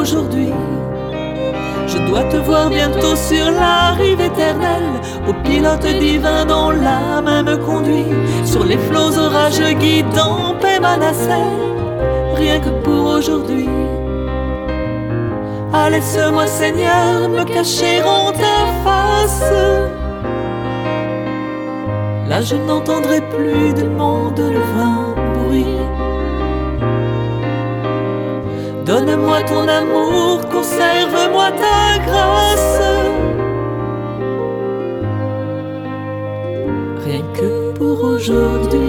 aujourd'hui. Je dois te voir bientôt sur la rive éternelle, au pilote divin dont la main me conduit, sur les flots orageux guidant paix ma nacelle, rien que pour aujourd'hui. Ah, laisse-moi Seigneur me cacher en ta face. Là je n'entendrai plus de monde le vain bruit. Donne-moi ton amour, conserve-moi ta grâce, rien que pour aujourd'hui.